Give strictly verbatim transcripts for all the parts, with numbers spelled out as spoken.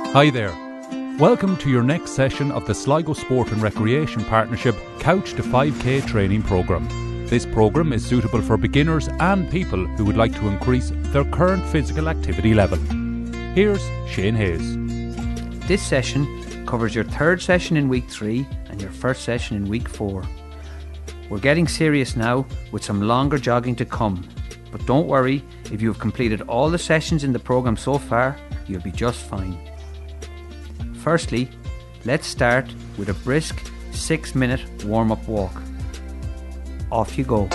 Hi there. Welcome to your next session of the Sligo Sport and Recreation Partnership Couch to five K training programme. This programme is suitable for beginners and people who would like to increase their current physical activity level. Here's Shane Hayes. This session covers your third session in week three and your first session in week four. We're getting serious now with some longer jogging to come, but don't worry, if you have completed all the sessions in the programme so far, you'll be just fine. Firstly, let's start with a brisk six minute warm-up walk. Off you go.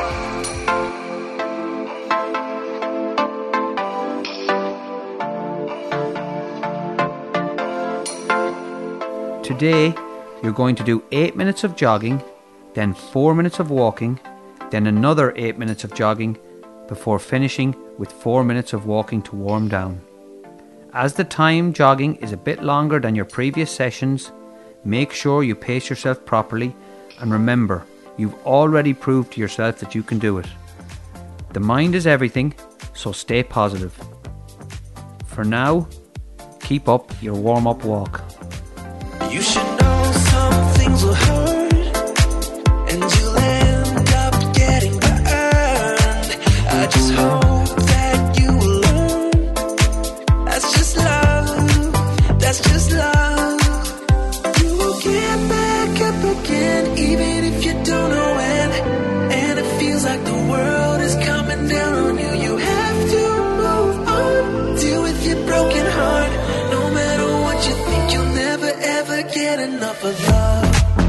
Today, you're going to do eight minutes of jogging, then four minutes of walking, then another eight minutes of jogging, before finishing with four minutes of walking to warm down. As the time jogging is a bit longer than your previous sessions, make sure you pace yourself properly, and remember, you've already proved to yourself that you can do it. The mind is everything, so stay positive. For now, keep up your warm-up walk. You should know some things will hurt, and you'll end up getting burned. I just hope that you will learn. That's just love, that's just love. You will get back up again, even if you don't know when. And it feels like the world is coming down on you. You have to move on, deal with your broken heart. No matter what you think, you'll never ever get enough of love.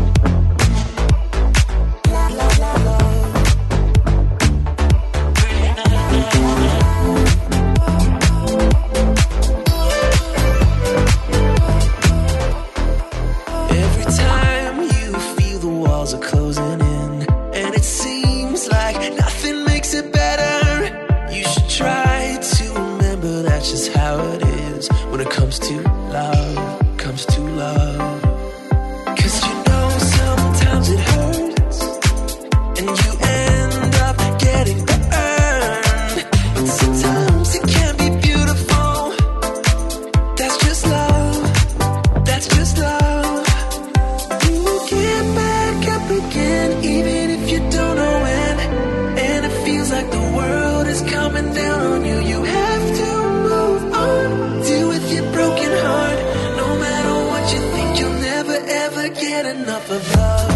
Every time you feel the walls are closing in, and it seems like nothing makes it better, you should try to remember that's just how it is when it comes to love, comes to love. Cause you know sometimes it hurts, and you end up getting burned. But sometimes it can be beautiful. That's just love, that's just love. You will get back up again, even if you don't know when. And it feels like the world is coming down on you. You have to move on, deal with your broken heart. No matter what you think, you'll never ever get enough of love.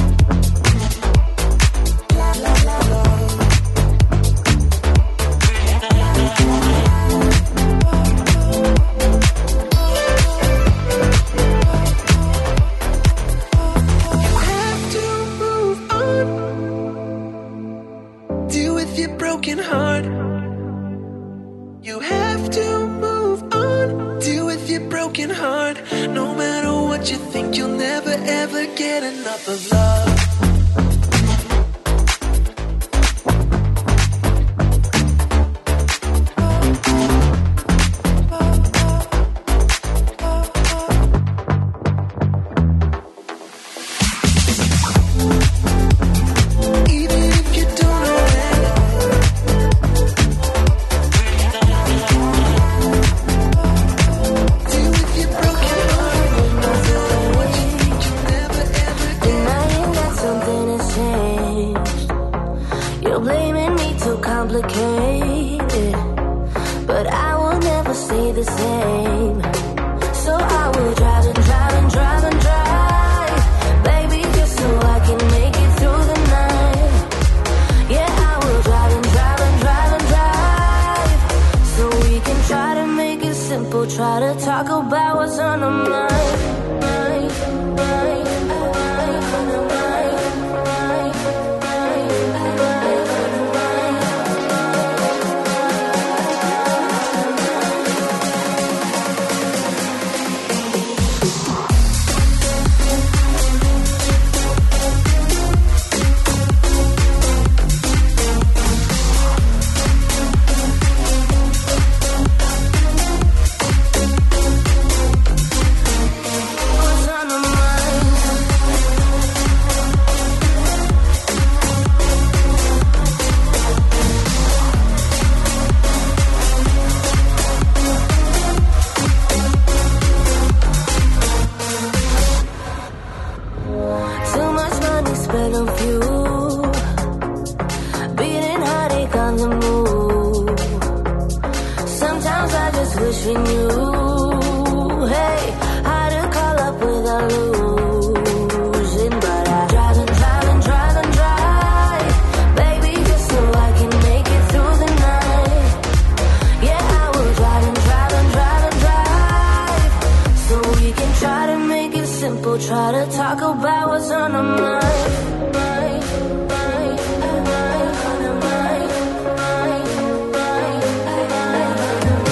You have to move on, deal with your broken heart. You have to move on, deal with your broken heart. No matter what you think, you'll never ever get enough of love. Even if you don't know when, deal with your broken heart. No matter what you think, you'll never ever get. Denying that something has changed. You're blaming me too complicated, but I will never stay the same. So I will drive and drive and drive and drive, baby, just so I can make it through the night. Yeah, I will drive and drive and drive and drive, so we can try to make it simple. Try to talk about what's on our mind. Mind, mind, mind, mind, mind, mind, what's on our mind? We can try to make it simple, try to talk about what's on our mind. Mind, mind, mind, on our mind. Mind, mind, mind, on our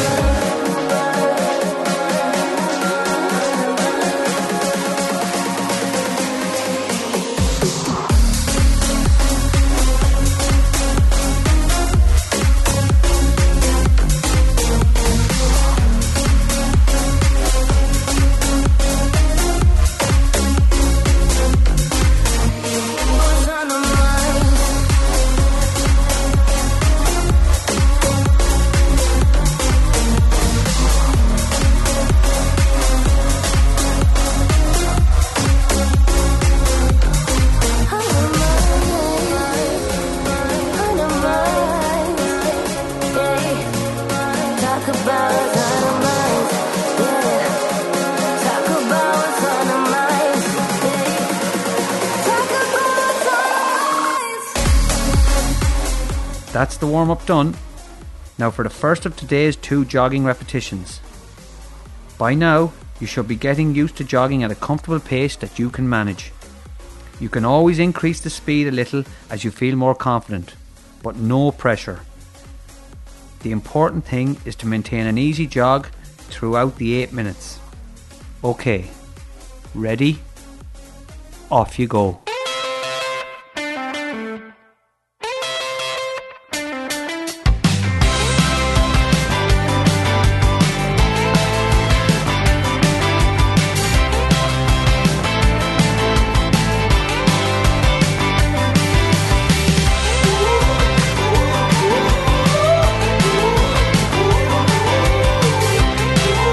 That's the warm-up done. Now for the first of today's two jogging repetitions. By now, you should be getting used to jogging at a comfortable pace that you can manage. You can always increase the speed a little as you feel more confident, but no pressure. The important thing is to maintain an easy jog throughout the eight minutes. Okay, ready? Off you go.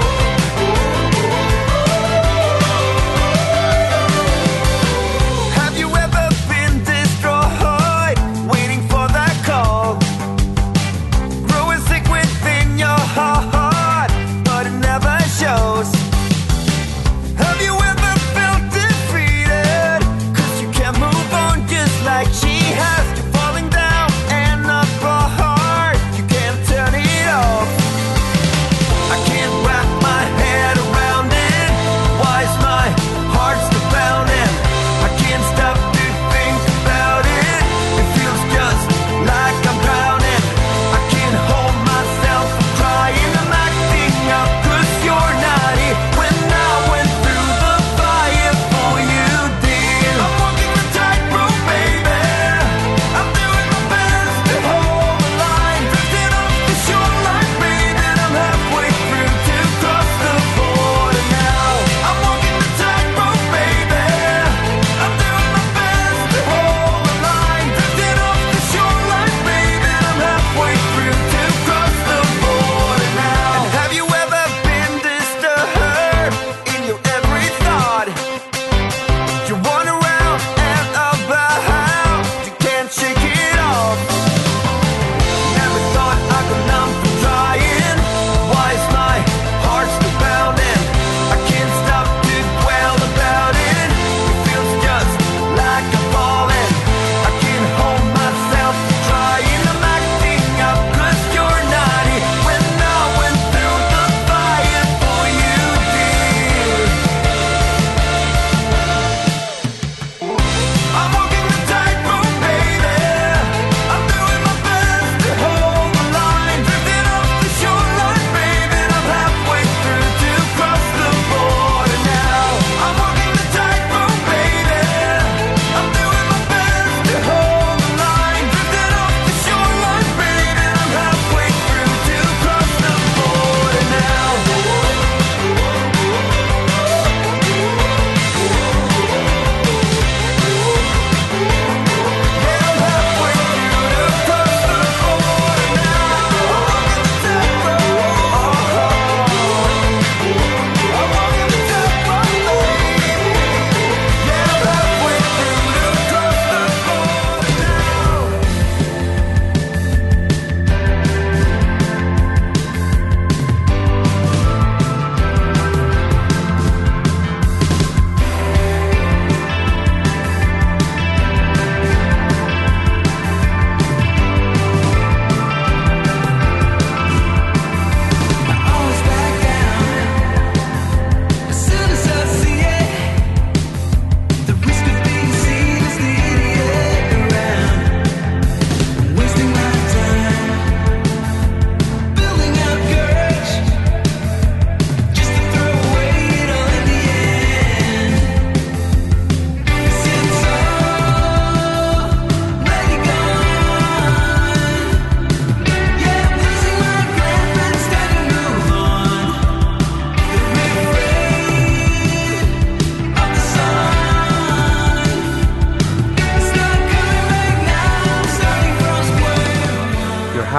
Have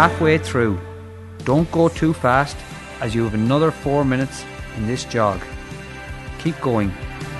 halfway through. Don't go too fast, as you have another four minutes in this jog. Keep going.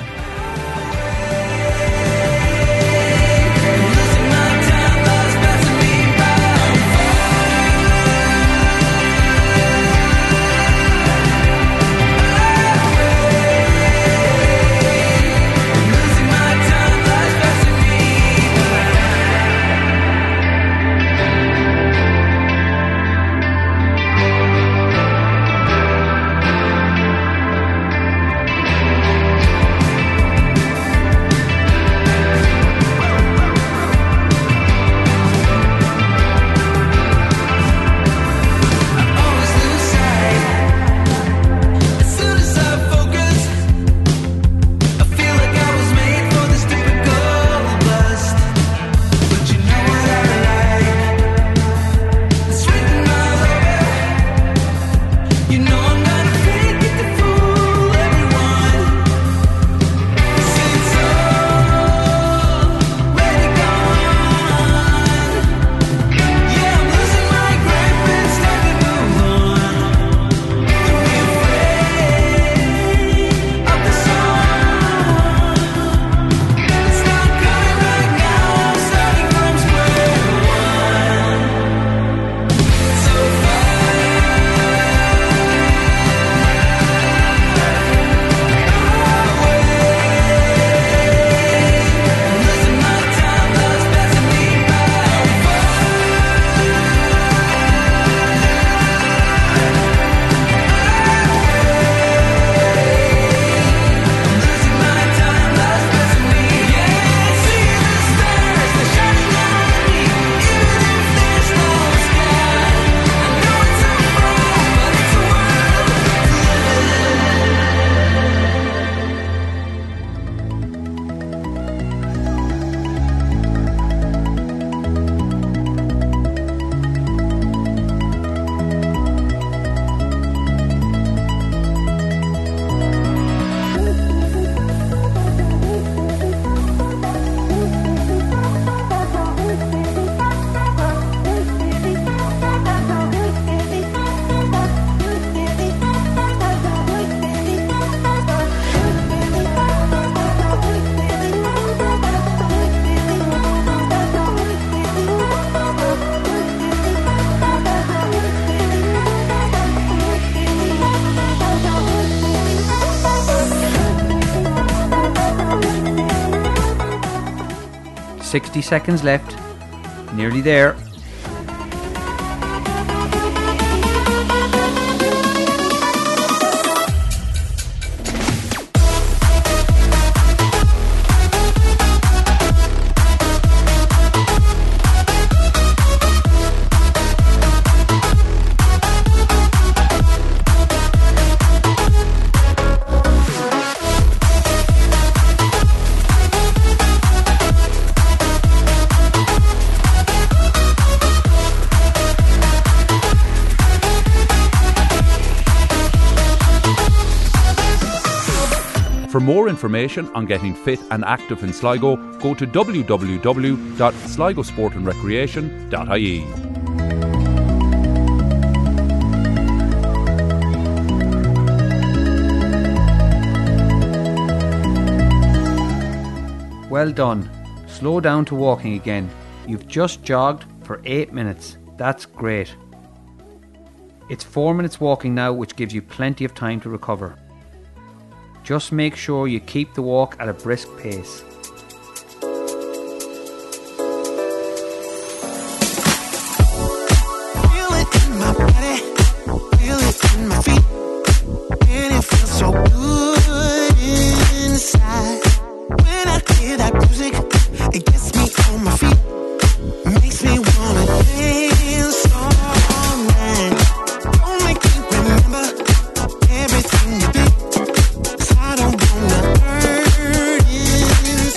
sixty seconds left. Nearly there. For more information on getting fit and active in Sligo, go to w w w dot sligo sport and recreation dot i e. Well done. Slow down to walking again. You've just jogged for eight minutes. That's great. It's four minutes walking now, which gives you plenty of time to recover. Just make sure you keep the walk at a brisk pace. Feel it in my body, feel it in my feet, and it feels so good inside. When I hear that music, it gets me on my feet, makes me wanna dance all night. Don't make me remember everything you did. I don't wanna hurt inside.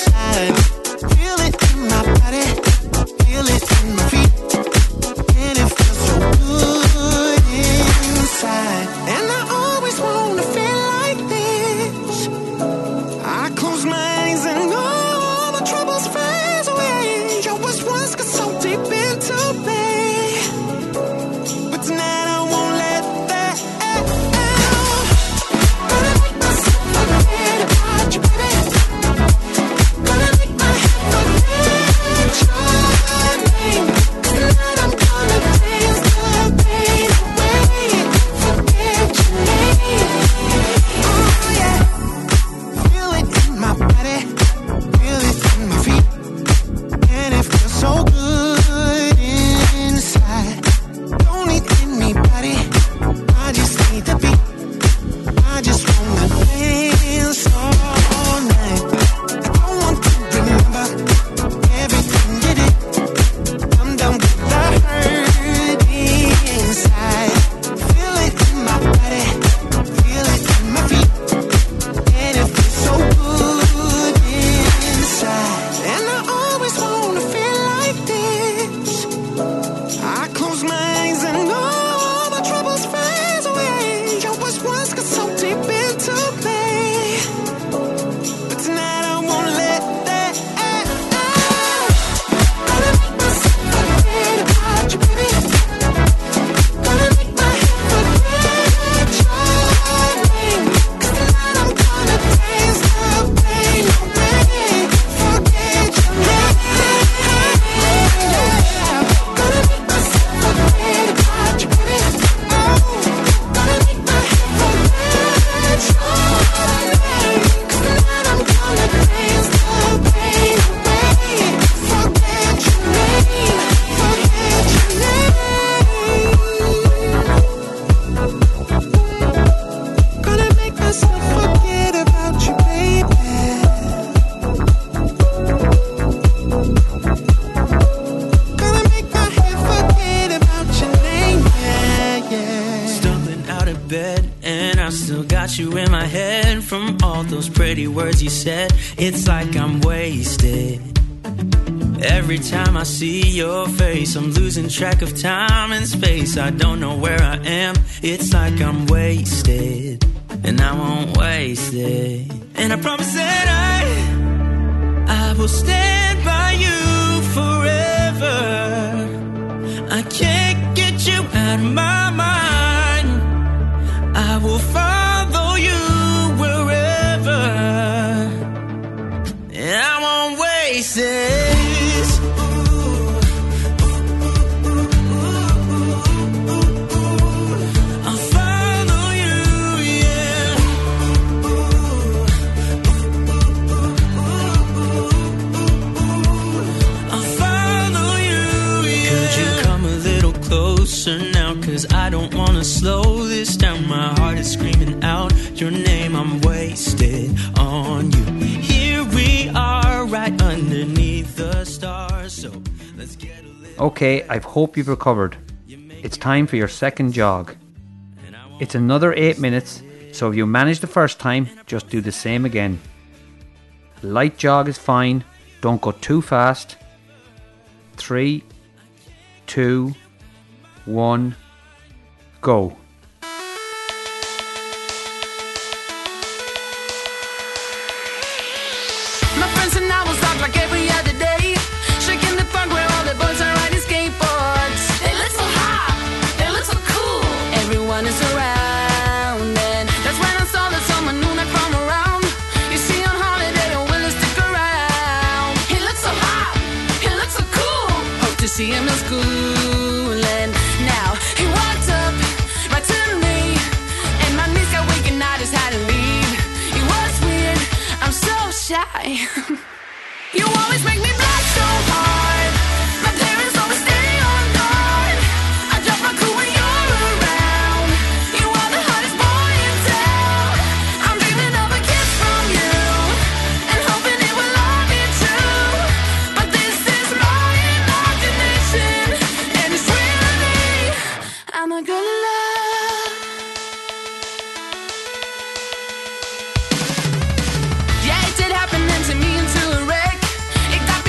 all those pretty words you said. It's like I'm wasted. Every time I see your face, I'm losing track of time and space. I don't know where I am. It's like I'm wasted, and I won't waste it. And I promise that I I will stand by you forever. I can't get you out of my mind. I will follow you wherever, and I won't waste it. Now, cause I don't wanna slow this down. My heart is screaming out your name. I'm wasted on you. Here we are, right underneath the stars. So let's get a little. Okay, I hope you've recovered. It's time for your second jog. It's another eight minutes, so if you manage the first time, just do the same again. Light jog is fine. Don't go too fast. Three, two, one, go. My friends and I will talk like every other day, shaking the park where all the boys are riding skateboards. They look so hot, they look so cool. Everyone is around, and that's when I saw that someone new that from around. You see on holiday, don't will stick around. He looks so hot, he looks so cool. Hope to see him in school, and now he walked up right to me, and my knees got weak and I just had to leave. It was weird, I'm so shy. You always make me blush so hard. My parents always stay on guard. I drop my cool when you're around. You are the hottest boy in town. I'm dreaming of a kiss from you, and hoping it will all be true. But this is my imagination, and it's really I'm not gonna love. Yeah, it did happen then to me into a wreck. It got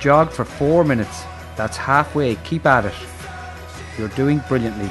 jogged for four minutes. That's halfway. Keep at it. You're doing brilliantly.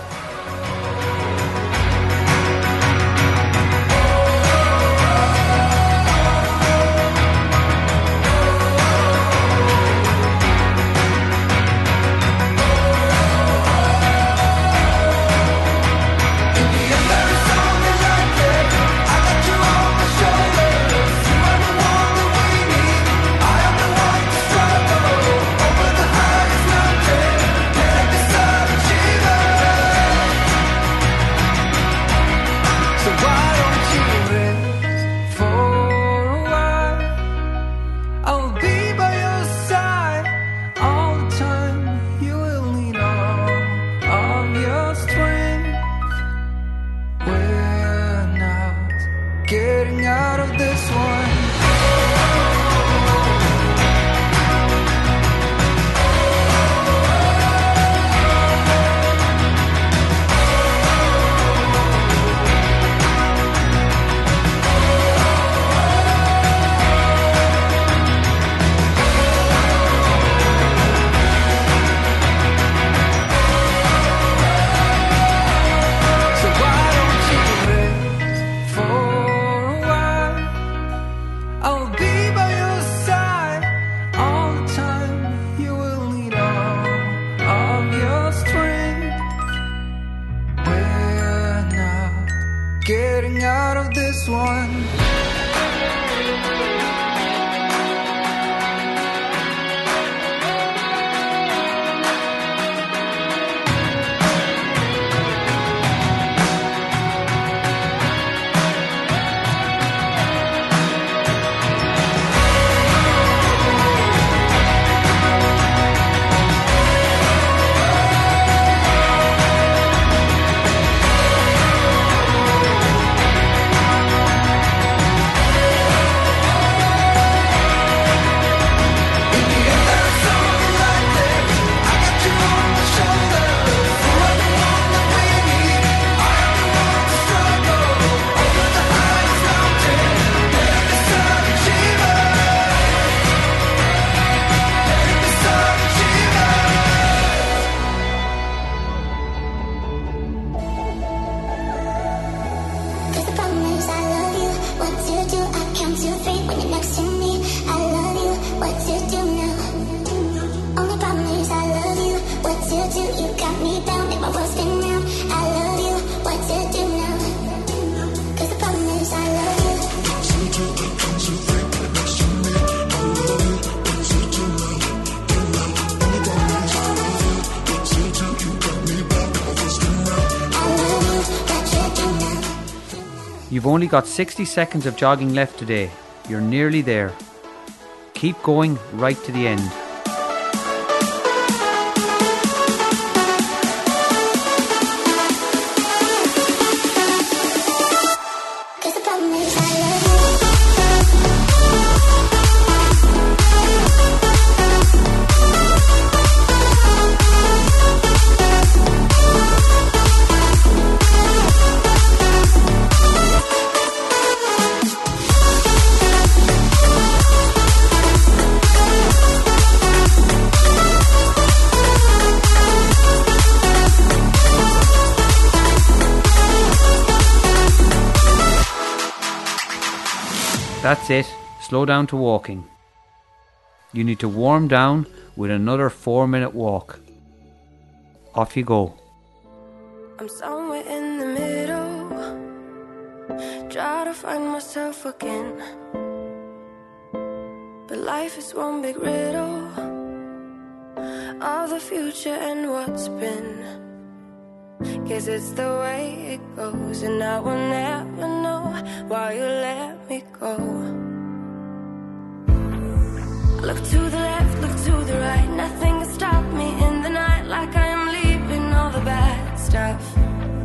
You've only got sixty seconds of jogging left today. You're nearly there. Keep going right to the end. That's it. Slow down to walking. You need to warm down with another four minute walk. Off you go. I'm somewhere in the middle, try to find myself again, but life is one big riddle of the future and what's been. Guess it's the way it goes, and I will never know why you let me go. Look to the left, look to the right, nothing can stop me in the night, like I am leaving all the bad stuff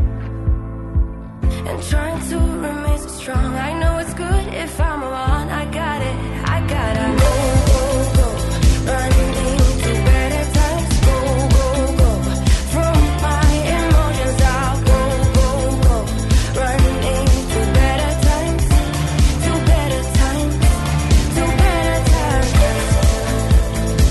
and trying to remain so strong. I know it's good if I'm alone. I got it, I gotta go, go, go, running into better times. Go, go, go, from my emotions I'll go, go, go, running into better times, to better times, to better times.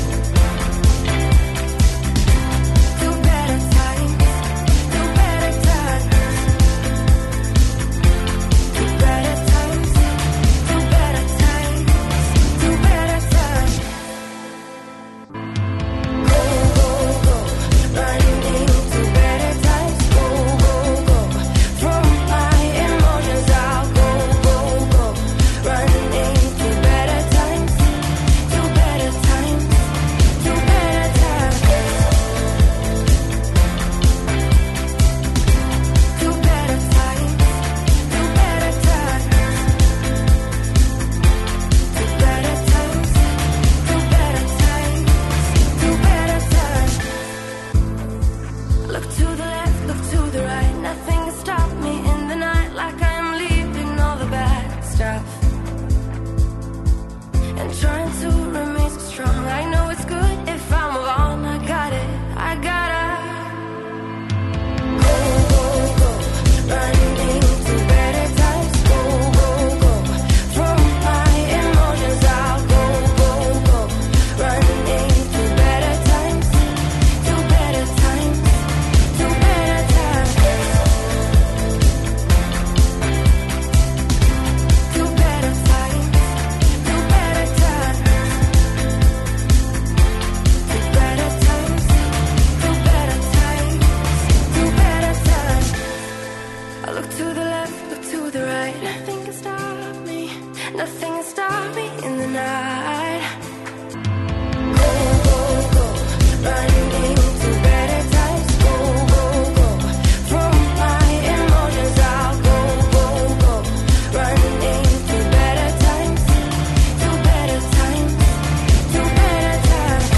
nothing can stop me in the night. Go, go, go, running into better times. Go, go, go, from my emotions I'll go, go, go, running into better times, to better times, to better times,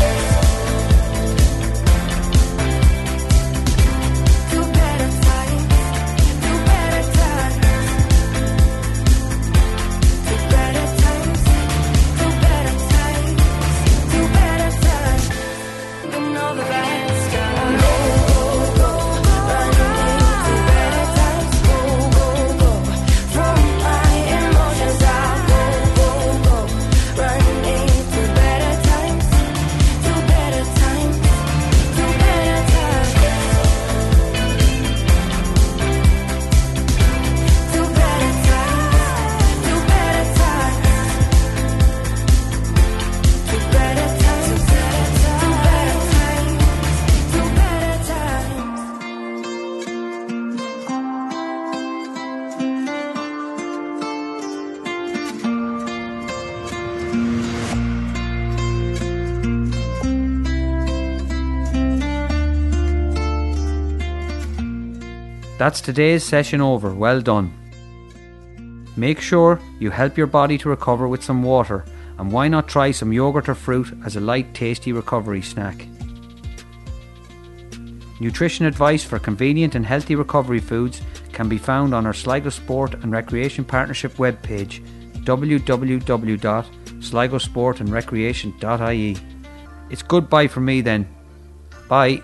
to better times, to better times, to better times, to better times, to better times. You know the bad stuff. Go, go, go, running into better times. Go, go, go, from my emotions I'll go, go, go, running into better times, to better times, to better times, to better times, to better times, to better times, to better times, to better times. That's today's session over. Well done. Make sure you help your body to recover with some water, and why not try some yogurt or fruit as a light, tasty recovery snack. Nutrition advice for convenient and healthy recovery foods can be found on our Sligo Sport and Recreation Partnership webpage, w w w dot sligo sport and recreation dot i e. It's goodbye from me then. Bye.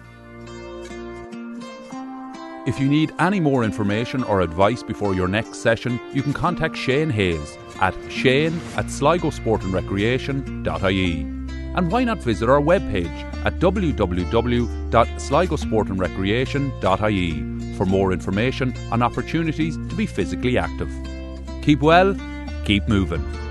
If you need any more information or advice before your next session, you can contact Shane Hayes at shane at sligo sport and recreation dot i e. And why not visit our webpage at w w w dot sligo sport and recreation dot i e for more information on opportunities to be physically active. Keep well, keep moving.